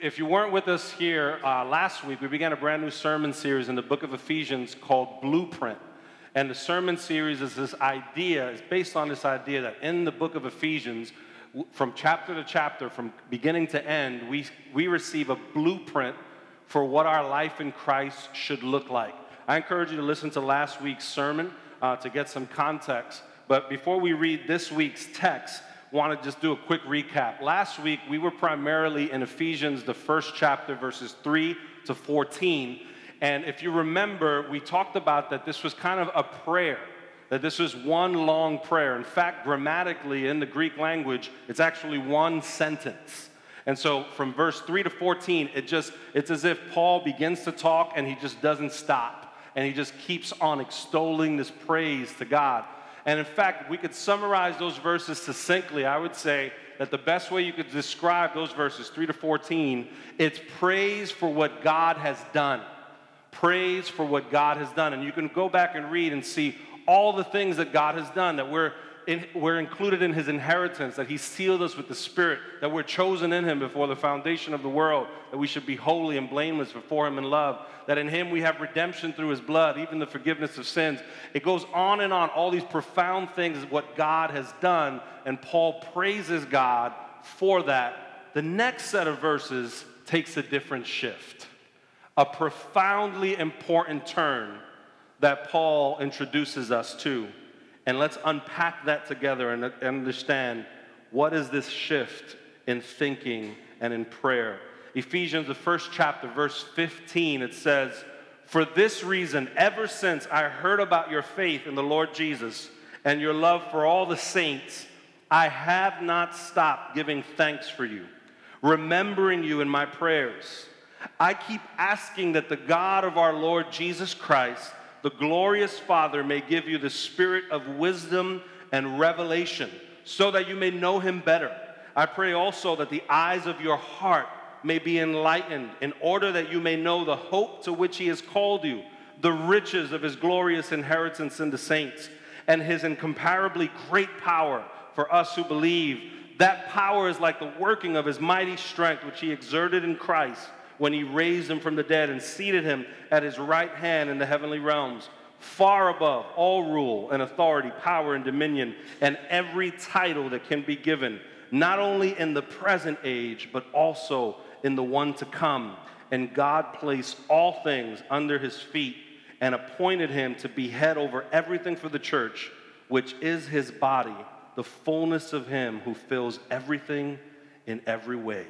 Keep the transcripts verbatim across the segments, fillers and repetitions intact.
If you weren't with us here uh, last week, we began a brand new sermon series in the book of Ephesians called Blueprint. And the sermon series is this idea, it's based on this idea that in the book of Ephesians, from chapter to chapter, from beginning to end, we, we receive a blueprint for what our life in Christ should look like. I encourage you to listen to last week's sermon uh, to get some context. But before we read this week's text, want to just do a quick recap. Last week, we were primarily in Ephesians, the first chapter, verses three to fourteen. And if you remember, we talked about that this was kind of a prayer, that this was one long prayer. In fact, grammatically, in the Greek language, it's actually one sentence. And so from verse three to fourteen, it just, it's as if Paul begins to talk and he just doesn't stop. And he just keeps on extolling this praise to God. And in fact, we could summarize those verses succinctly. I would say that the best way you could describe those verses, three to fourteen, it's praise for what God has done. Praise for what God has done. And you can go back and read and see all the things that God has done, that we're, in, we're included in his inheritance, that he sealed us with the Spirit, that we're chosen in him before the foundation of the world, that we should be holy and blameless before him in love, that in him we have redemption through his blood, even the forgiveness of sins. It goes on and on, all these profound things, what God has done, and Paul praises God for that. The next set of verses takes a different shift, a profoundly important turn that Paul introduces us to. And let's unpack that together and understand what is this shift in thinking and in prayer. Ephesians, the first chapter, verse fifteen, it says, "For this reason, ever since I heard about your faith in the Lord Jesus and your love for all the saints, I have not stopped giving thanks for you, remembering you in my prayers. I keep asking that the God of our Lord Jesus Christ, the glorious Father, may give you the spirit of wisdom and revelation so that you may know him better. I pray also that the eyes of your heart may be enlightened in order that you may know the hope to which he has called you, the riches of his glorious inheritance in the saints, and his incomparably great power for us who believe. That power is like the working of his mighty strength, which he exerted in Christ when he raised him from the dead and seated him at his right hand in the heavenly realms, far above all rule and authority, power and dominion, and every title that can be given, not only in the present age, but also in the one to come. And God placed all things under his feet and appointed him to be head over everything for the church, which is his body, the fullness of him who fills everything in every way."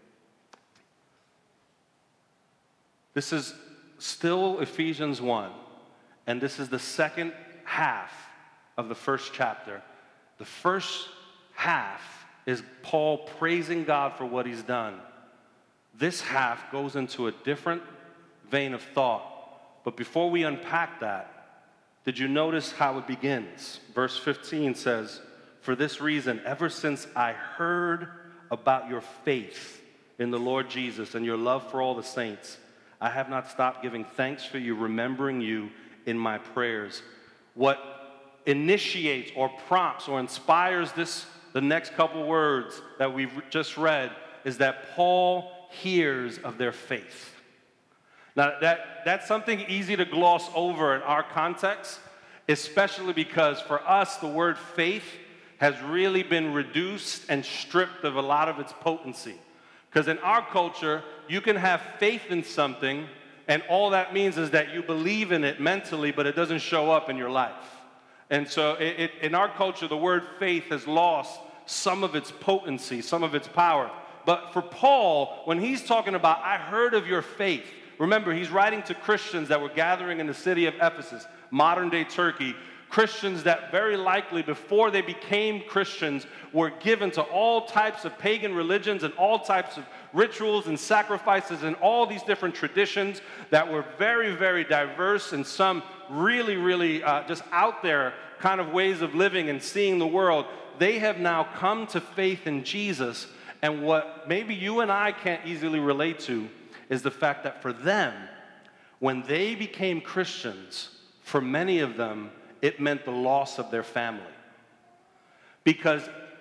This is still Ephesians one, and this is the second half of the first chapter. The first half is Paul praising God for what he's done. This half goes into a different vein of thought. But before we unpack that, did you notice how it begins? Verse fifteen says, "For this reason, ever since I heard about your faith in the Lord Jesus and your love for all the saints, I have not stopped giving thanks for you, remembering you in my prayers." What initiates or prompts or inspires this, the next couple words that we've just read, is that Paul hears of their faith. Now, that, that's something easy to gloss over in our context, especially because for us, the word faith has really been reduced and stripped of a lot of its potency. Because in our culture, you can have faith in something, and all that means is that you believe in it mentally, but it doesn't show up in your life. And so it, it, in our culture, the word faith has lost some of its potency, some of its power. But for Paul, when he's talking about, I heard of your faith, remember, he's writing to Christians that were gathering in the city of Ephesus, modern-day Turkey, Christians that very likely before they became Christians were given to all types of pagan religions and all types of rituals and sacrifices and all these different traditions that were very, very diverse and some really, really uh, just out there kind of ways of living and seeing the world. They have now come to faith in Jesus, and what maybe you and I can't easily relate to is the fact that for them, when they became Christians, for many of them, it meant the loss of their family. Because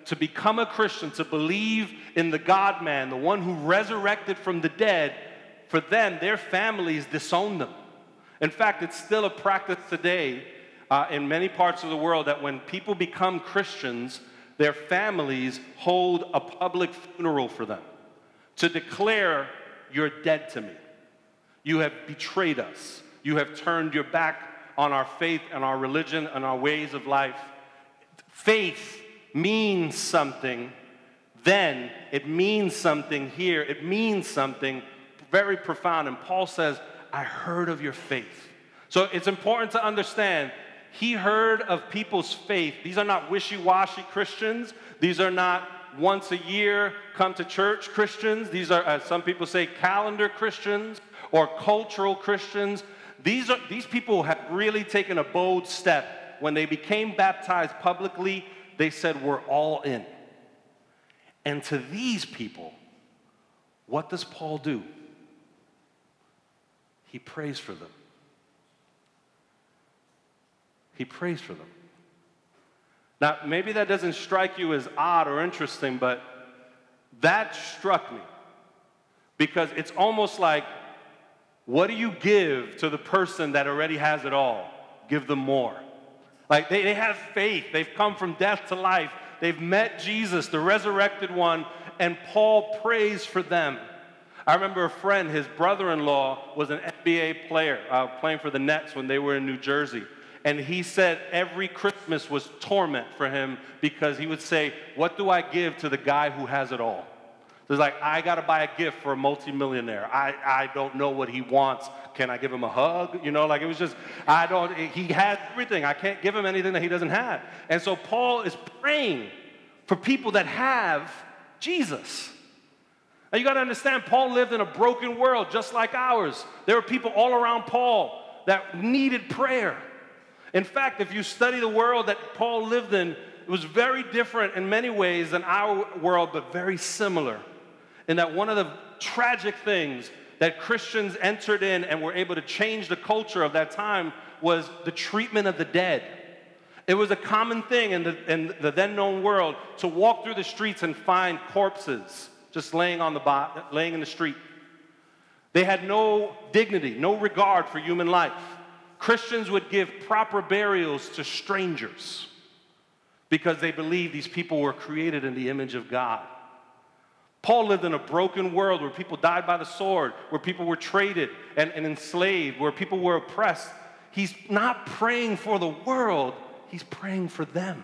to become a Christian, to believe in the God-man, the one who resurrected from the dead, for them, their families disown them. In fact, it's still a practice today uh, in many parts of the world that when people become Christians, their families hold a public funeral for them to declare, "You're dead to me. You have betrayed us. You have turned your back on our faith and our religion and our ways of life." Faith means something then. It means something here. It means something very profound. And Paul says, "I heard of your faith." So it's important to understand, he heard of people's faith. These are not wishy-washy Christians. These are not once a year come to church Christians. These are, as some people say, calendar Christians or cultural Christians. These are these people have really taken a bold step. When they became baptized publicly, they said, "We're all in." And to these people, what does Paul do? He prays for them. He prays for them. Now, maybe that doesn't strike you as odd or interesting, but that struck me. Because it's almost like, what do you give to the person that already has it all? Give them more. Like, they, they have faith. They've come from death to life. They've met Jesus, the resurrected one, and Paul prays for them. I remember a friend, his brother-in-law was an N B A player, uh, playing for the Nets when they were in New Jersey. And he said every Christmas was torment for him because he would say, "What do I give to the guy who has it all?" So it's like, I got to buy a gift for a multimillionaire. I, I don't know what he wants. Can I give him a hug? You know, like it was just, I don't, he has everything. I can't give him anything that he doesn't have. And so Paul is praying for people that have Jesus. Now you got to understand, Paul lived in a broken world just like ours. There were people all around Paul that needed prayer. In fact, if you study the world that Paul lived in, it was very different in many ways than our world, but very similar. In that one of the tragic things that Christians entered in and were able to change the culture of that time was the treatment of the dead. It was a common thing in the, in the then known world to walk through the streets and find corpses just laying on the bo- laying in the street. They had no dignity, no regard for human life. Christians would give proper burials to strangers because they believed these people were created in the image of God. Paul lived in a broken world where people died by the sword, where people were traded and, and enslaved, where people were oppressed. He's not praying for the world, he's praying for them.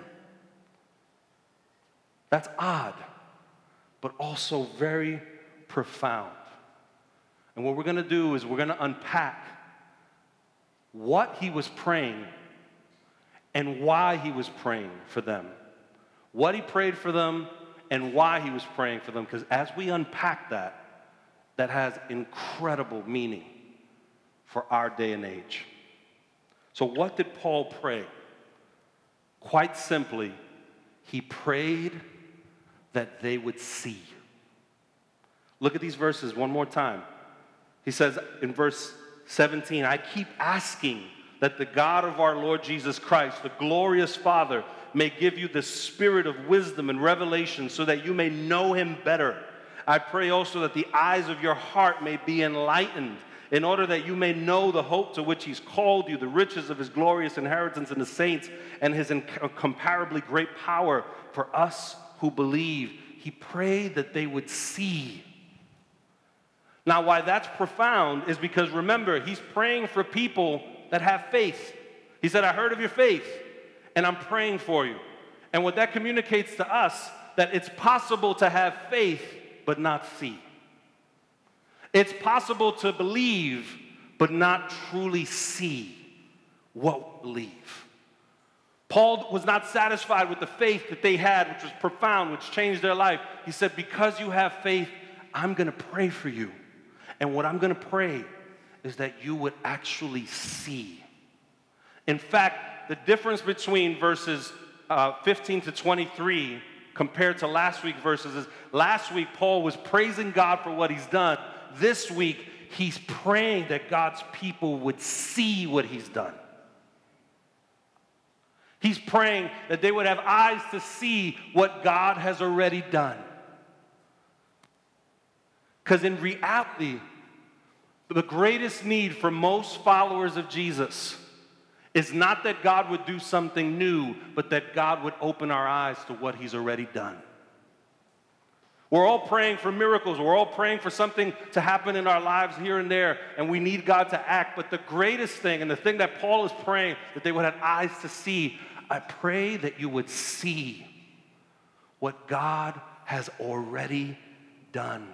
That's odd, but also very profound. And what we're going to do is we're going to unpack what he was praying and why he was praying for them. What he prayed for them and why he was praying for them. Because as we unpack that, that has incredible meaning for our day and age. So what did Paul pray? Quite simply, he prayed that they would see. Look at these verses one more time. He says in verse seventeen, "I keep asking that the God of our Lord Jesus Christ, the glorious Father, may give you the spirit of wisdom and revelation so that you may know him better. I pray also that the eyes of your heart may be enlightened, in order that you may know the hope to which he's called you, the riches of his glorious inheritance in the saints, and his incomparably great power for us who believe." He prayed that they would see. Now, why that's profound is because, remember, he's praying for people that have faith. He said, "I heard of your faith, and I'm praying for you." And what that communicates to us, that it's possible to have faith but not see. It's possible to believe but not truly see what we believe. Paul was not satisfied with the faith that they had, which was profound, which changed their life. He said, "Because you have faith, I'm going to pray for you. And what I'm going to pray is that you would actually see." In fact, the difference between verses uh, fifteen to twenty-three compared to last week's verses is, last week Paul was praising God for what he's done. This week, he's praying that God's people would see what he's done. He's praying that they would have eyes to see what God has already done. Because in reality, the greatest need for most followers of Jesus is not that God would do something new, but that God would open our eyes to what he's already done. We're all praying for miracles. We're all praying for something to happen in our lives here and there, and we need God to act. But the greatest thing, and the thing that Paul is praying, that they would have eyes to see, I pray that you would see what God has already done.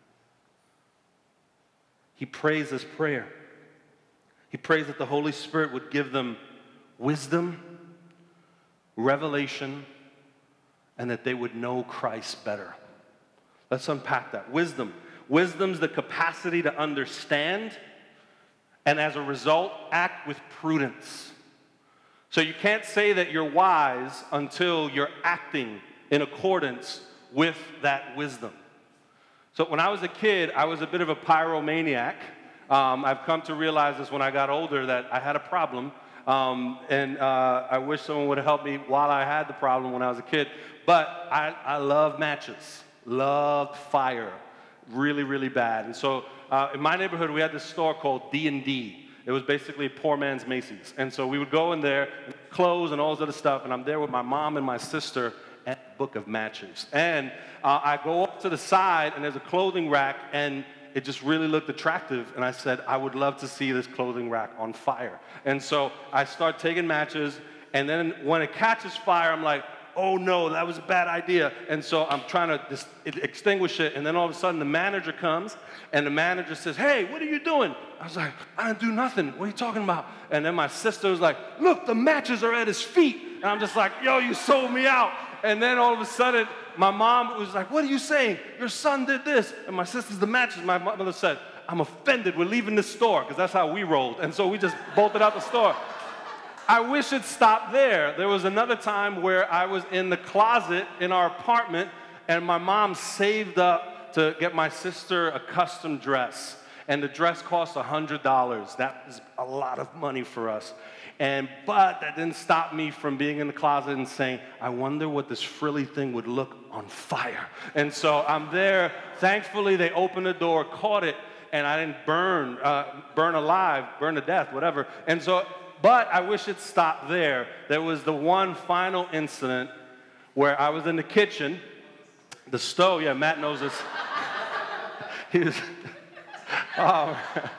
He prays this prayer. He prays that the Holy Spirit would give them wisdom, revelation, and that they would know Christ better. Let's unpack that. Wisdom. Wisdom's the capacity to understand and as a result, act with prudence. So you can't say that you're wise until you're acting in accordance with that wisdom. So when I was a kid, I was a bit of a pyromaniac. Um, I've come to realize this when I got older that I had a problem. Um, and uh, I wish someone would have helped me while I had the problem when I was a kid. But I, I love matches. Loved fire, really, really bad. And so uh, in my neighborhood, we had this store called D and D. It was basically poor man's Macy's. And so we would go in there, clothes and all this other stuff, and I'm there with my mom and my sister at a book of matches. And uh, I go up to the side, and there's a clothing rack, and it just really looked attractive. And I said, I would love to see this clothing rack on fire. And so I start taking matches, and then when it catches fire, I'm like, oh no, that was a bad idea. And so I'm trying to dis- extinguish it, and then all of a sudden the manager comes, and the manager says, hey, what are you doing? I was like, I didn't do nothing. What are you talking about? And then my sister was like, look, the matches are at his feet. And I'm just like, yo, you sold me out. And then all of a sudden, my mom was like, what are you saying? Your son did this. And my sister's the matches. My mother said, I'm offended. We're leaving the store, because that's how we rolled. And so we just bolted out the store. I wish it stopped there. There was another time where I was in the closet in our apartment, and my mom saved up to get my sister a custom dress. And the dress cost one hundred dollars. That was a lot of money for us. And, but that didn't stop me from being in the closet and saying, I wonder what this frilly thing would look on fire. And so I'm there. Thankfully, they opened the door, caught it, and I didn't burn, uh, burn alive, burn to death, whatever. And so... But I wish it stopped there. There was the one final incident where I was in the kitchen, the stove, yeah, Matt knows this. He was, oh,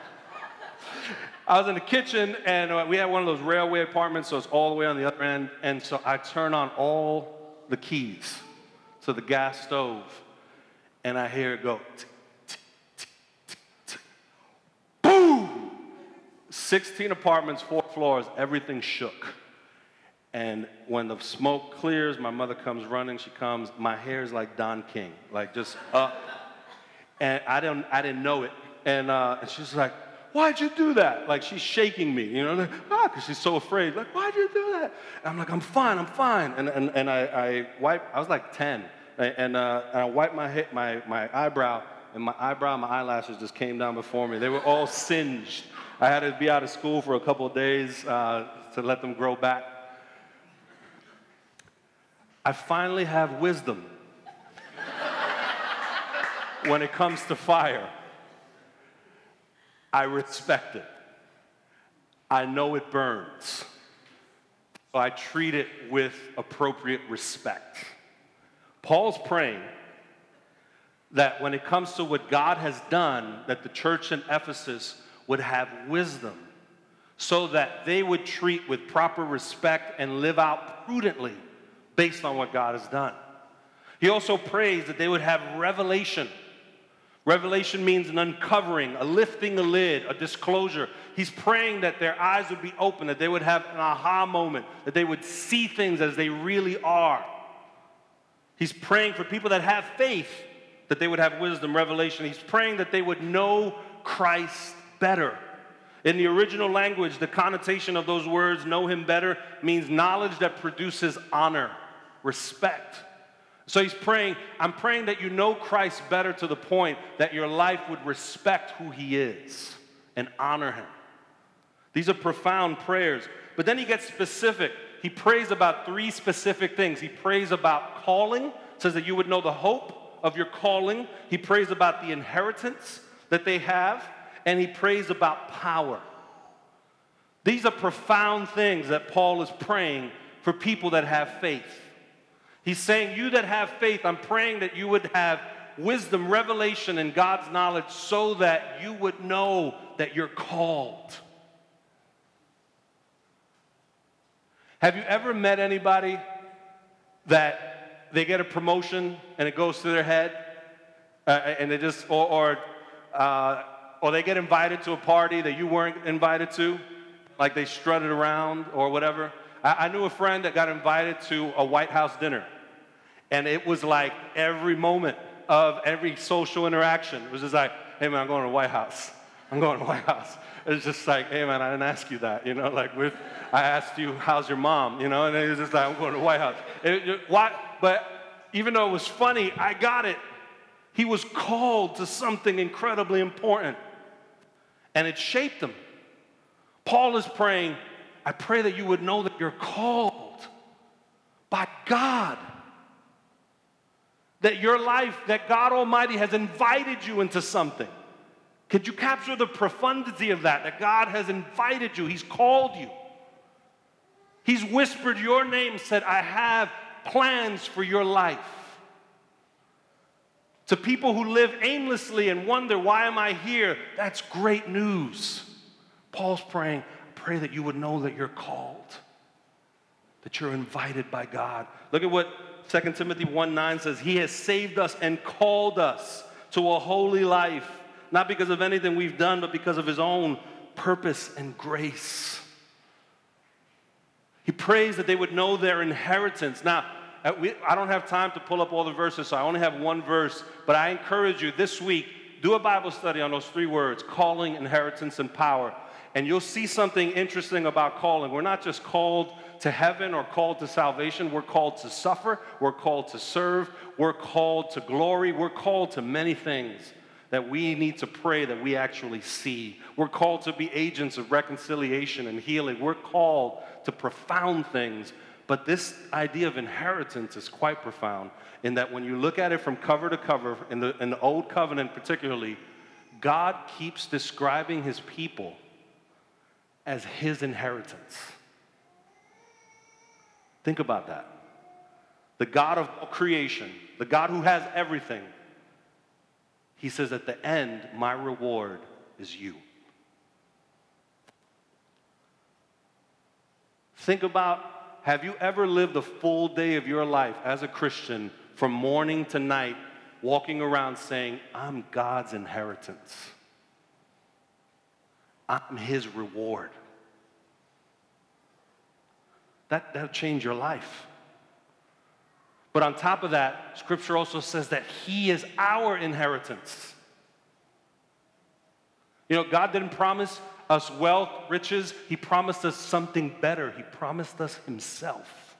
I was in the kitchen, and we had one of those railway apartments, so it's all the way on the other end, and so I turn on all the keys to the gas stove, and I hear it go, tick, tick, tick, tick, tick. Boom! sixteen apartments, four floors, everything shook. And when the smoke clears, my mother comes running, she comes, my hair is like Don King, like just up. And I didn't, I didn't know it. And, uh, and she's like, why'd you do that? Like, she's shaking me, you know, like, ah, because she's so afraid. Like, why'd you do that? And I'm like, I'm fine, I'm fine. And, and, and I, I wiped, I was like ten, right? and, uh, and I wiped my, hip, my, my eyebrow, and my eyebrow and my eyelashes just came down before me. They were all singed. I had to be out of school for a couple of days uh, to let them grow back. I finally have wisdom when it comes to fire. I respect it. I know it burns. So I treat it with appropriate respect. Paul's praying that when it comes to what God has done, that the church in Ephesus would have wisdom so that they would treat with proper respect and live out prudently based on what God has done. He also prays that they would have revelation. Revelation means an uncovering, a lifting the lid, a disclosure. He's praying that their eyes would be open, that they would have an aha moment, that they would see things as they really are. He's praying for people that have faith, that they would have wisdom, revelation. He's praying that they would know Christ better. In the original language, the connotation of those words, know him better, means knowledge that produces honor, respect. So he's praying, I'm praying that you know Christ better to the point that your life would respect who he is and honor him. These are profound prayers. But then he gets specific. he prays about three specific things. He prays about calling, says that you would know the hope of your calling. He prays about the inheritance that they have, and he prays about power. These are profound things that Paul is praying for people that have faith. He's saying, you that have faith, I'm praying that you would have wisdom, revelation, and God's knowledge so that you would know that you're called. Have you ever met anybody that they get a promotion and it goes to their head, uh, and they just, or, or, uh, or they get invited to a party that you weren't invited to, like they strutted around or whatever? I, I knew a friend that got invited to a White House dinner, and it was like every moment of every social interaction, it was just like, hey man, I'm going to the White House. I'm going to the White House. It's just like, hey man, I didn't ask you that, you know, like we're, I asked you, how's your mom, you know, and it was just like, I'm going to the White House. It, it, why? But even though it was funny, I got it. He was called to something incredibly important, and it shaped him. Paul is praying, I pray that you would know that you're called by God. That your life, that God Almighty has invited you into something. Could you capture the profundity of that? That God has invited you. He's called you. He's whispered your name, said, I have plans for your life. To people who live aimlessly and wonder, why am I here? That's great news. Paul's praying, pray that you would know that you're called, that you're invited by God. Look at what Second Timothy one nine says. He has saved us and called us to a holy life, not because of anything we've done, but because of his own purpose and grace. He prays that they would know their inheritance. Now, I don't have time to pull up all the verses, so I only have one verse, but I encourage you this week, do a Bible study on those three words, calling, inheritance, and power. And you'll see something interesting about calling. We're not just called to heaven or called to salvation. We're called to suffer. We're called to serve. We're called to glory. We're called to many things that we need to pray that we actually see. We're called to be agents of reconciliation and healing. We're called to profound things. But this idea of inheritance is quite profound in that when you look at it from cover to cover, in the, in the Old Covenant particularly, God keeps describing his people as his inheritance. Think about that. The God of all creation, the God who has everything, he says, at the end, my reward is you. Think about, have you ever lived a full day of your life as a Christian from morning to night, walking around saying, I'm God's inheritance. I'm his reward. That, that'll change your life. But on top of that, Scripture also says that he is our inheritance. You know, God didn't promise us wealth, riches. He promised us something better. He promised us himself.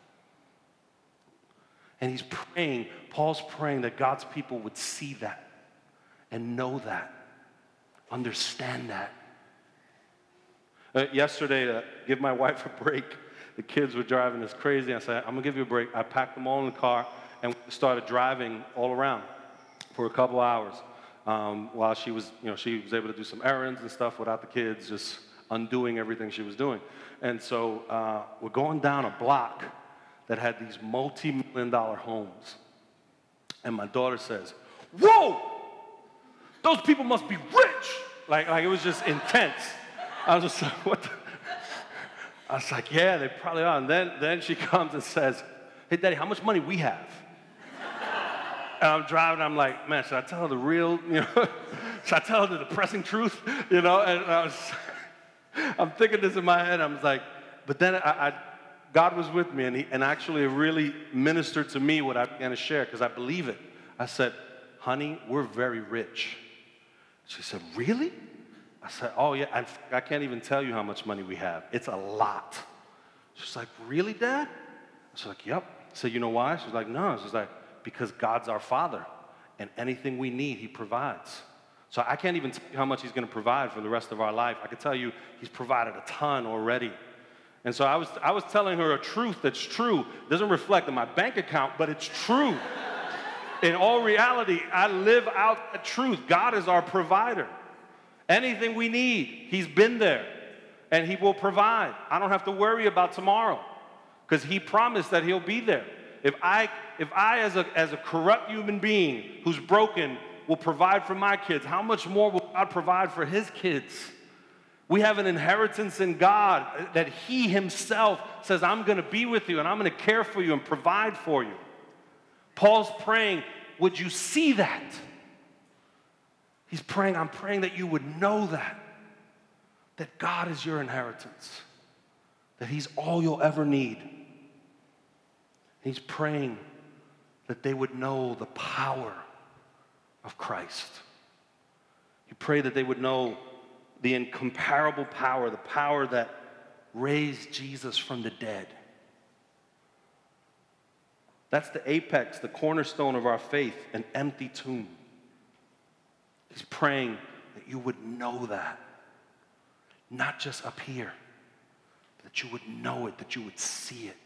And he's praying, Paul's praying that God's people would see that and know that, understand that. Uh, yesterday, to give my wife a break, the kids were driving us crazy. I said, I'm going to give you a break. I packed them all in the car and we started driving all around for a couple hours um, while she was, you know, she was able to do some errands and stuff without the kids, just undoing everything she was doing. And so uh, we're going down a block that had these multi-million dollar homes. And my daughter says, whoa, those people must be rich. Like, like it was just intense. I was just like, what the? I was like, yeah, they probably are. And then, then she comes and says, hey, Daddy, how much money we have? And I'm driving, I'm like, man, should I tell her the real, you know, should I tell her the depressing truth? You know, and I was, I'm thinking this in my head. I was like, but then I, I God was with me, and, he, and actually it really ministered to me what I began to share, because I believe it. I said, honey, we're very rich. She said, really? I said, oh, yeah, I, I can't even tell you how much money we have. It's a lot. She's like, really, Dad? I was like, yep. I said, you know why? She's like, no. She's like, because God's our Father, and anything we need, he provides. So I can't even tell you how much he's going to provide for the rest of our life. I can tell you he's provided a ton already. And so I was, I was telling her a truth that's true. It doesn't reflect in my bank account, but it's true. In all reality, I live out the truth. God is our provider. Anything we need, He's been there, and He will provide. I don't have to worry about tomorrow because He promised that He'll be there. If I, if I as a, as a corrupt human being who's broken, will provide for my kids, how much more will God provide for His kids? We have an inheritance in God that He Himself says, I'm going to be with you and I'm going to care for you and provide for you. Paul's praying, would you see that? He's praying, I'm praying that you would know that, that God is your inheritance, that He's all you'll ever need. He's praying that they would know the power of Christ. He prayed that they would know the incomparable power, the power that raised Jesus from the dead. That's the apex, the cornerstone of our faith, an empty tomb. He's praying that you would know that, not just up here, that you would know it, that you would see it,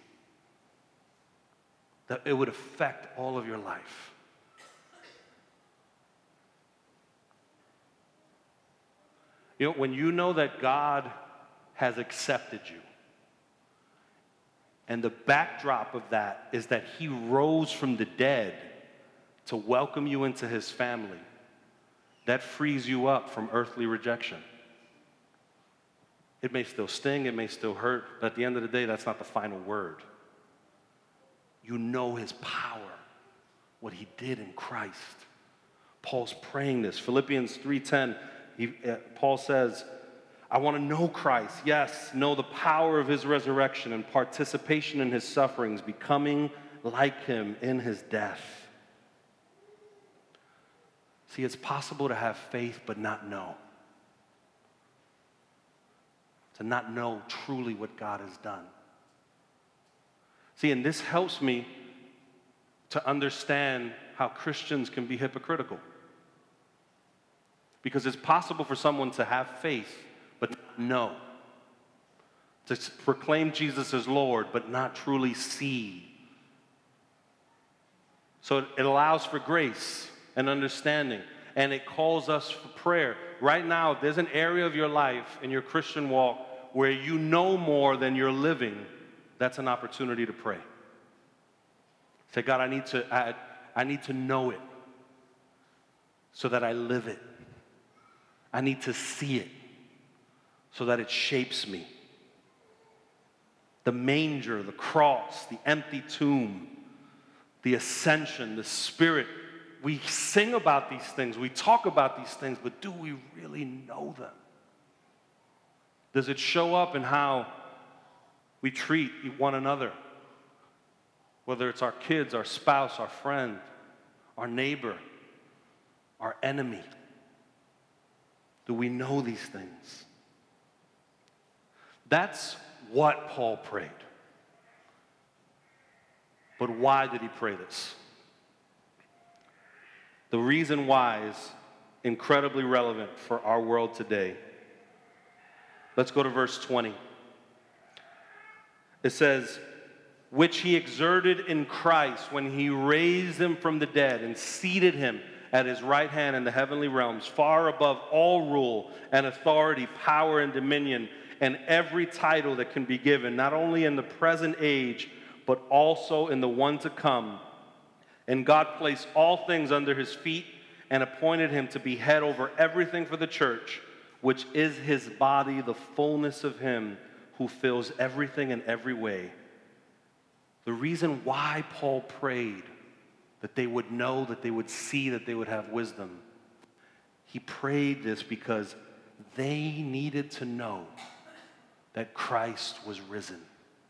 that it would affect all of your life. You know, when you know that God has accepted you, and the backdrop of that is that He rose from the dead to welcome you into His family, that frees you up from earthly rejection. It may still sting, it may still hurt, but at the end of the day, that's not the final word. You know His power, what He did in Christ. Paul's praying this. Philippians three ten, he, uh, Paul says, I want to know Christ, yes, know the power of His resurrection and participation in His sufferings, becoming like Him in His death. See, it's possible to have faith but not know. To not know truly what God has done. See, and this helps me to understand how Christians can be hypocritical. Because it's possible for someone to have faith but not know. To proclaim Jesus as Lord but not truly see. So it allows for grace and understanding. And it calls us for prayer. Right now, if there's an area of your life in your Christian walk where you know more than you're living, that's an opportunity to pray. Say, God, I need to, I, I need to know it so that I live it. I need to see it so that it shapes me. The manger, the cross, the empty tomb, the ascension, the Spirit. We sing about these things, we talk about these things, but do we really know them? Does it show up in how we treat one another? Whether it's our kids, our spouse, our friend, our neighbor, our enemy. Do we know these things? That's what Paul prayed. But why did he pray this? The reason why is incredibly relevant for our world today. Let's go to verse twenty. It says, which he exerted in Christ when he raised him from the dead and seated him at his right hand in the heavenly realms, far above all rule and authority, power and dominion, and every title that can be given, not only in the present age, but also in the one to come. And God placed all things under his feet and appointed him to be head over everything for the church, which is his body, the fullness of him who fills everything in every way. The reason why Paul prayed that they would know, that they would see, that they would have wisdom, he prayed this because they needed to know that Christ was risen.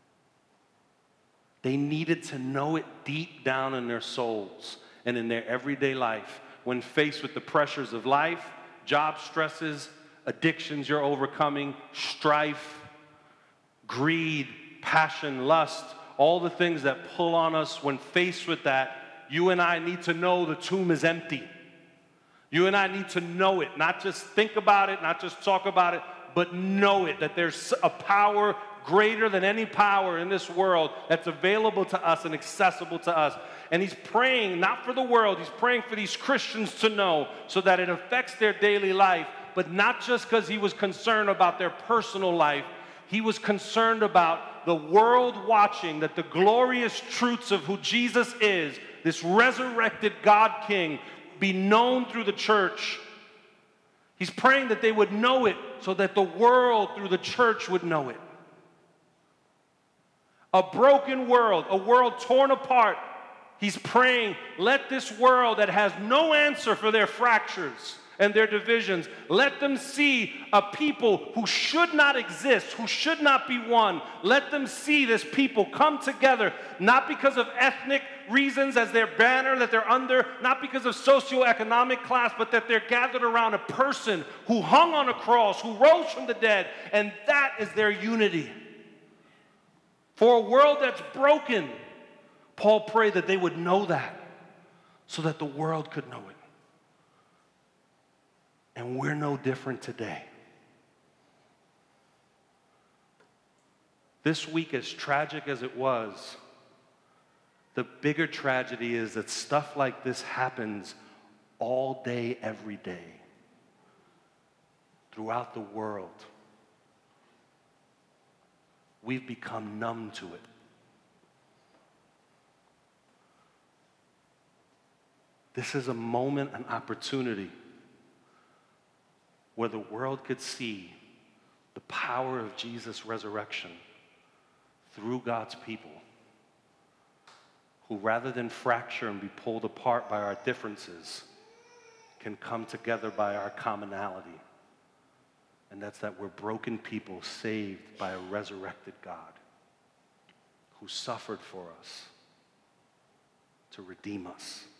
They needed to know it deep down in their souls and in their everyday life when faced with the pressures of life, job stresses, addictions you're overcoming, strife, greed, passion, lust, all the things that pull on us. When faced with that, you and I need to know the tomb is empty. You and I need to know it, not just think about it, not just talk about it, but know it, that there's a power greater than any power in this world that's available to us and accessible to us. And he's praying not for the world, he's praying for these Christians to know so that it affects their daily life, but not just because he was concerned about their personal life. He was concerned about the world watching, that the glorious truths of who Jesus is, this resurrected God King, be known through the church. He's praying that they would know it so that the world through the church would know it. A broken world, a world torn apart. He's praying, let this world that has no answer for their fractures and their divisions, let them see a people who should not exist, who should not be one. Let them see this people come together, not because of ethnic reasons as their banner that they're under, not because of socioeconomic class, but that they're gathered around a person who hung on a cross, who rose from the dead, and that is their unity. For a world that's broken, Paul prayed that they would know that so that the world could know it. And we're no different today. This week, as tragic as it was, the bigger tragedy is that stuff like this happens all day, every day, throughout the world. We've become numb to it. This is a moment, an opportunity where the world could see the power of Jesus' resurrection through God's people, who rather than fracture and be pulled apart by our differences, can come together by our commonality. And that's that we're broken people saved by a resurrected God who suffered for us to redeem us.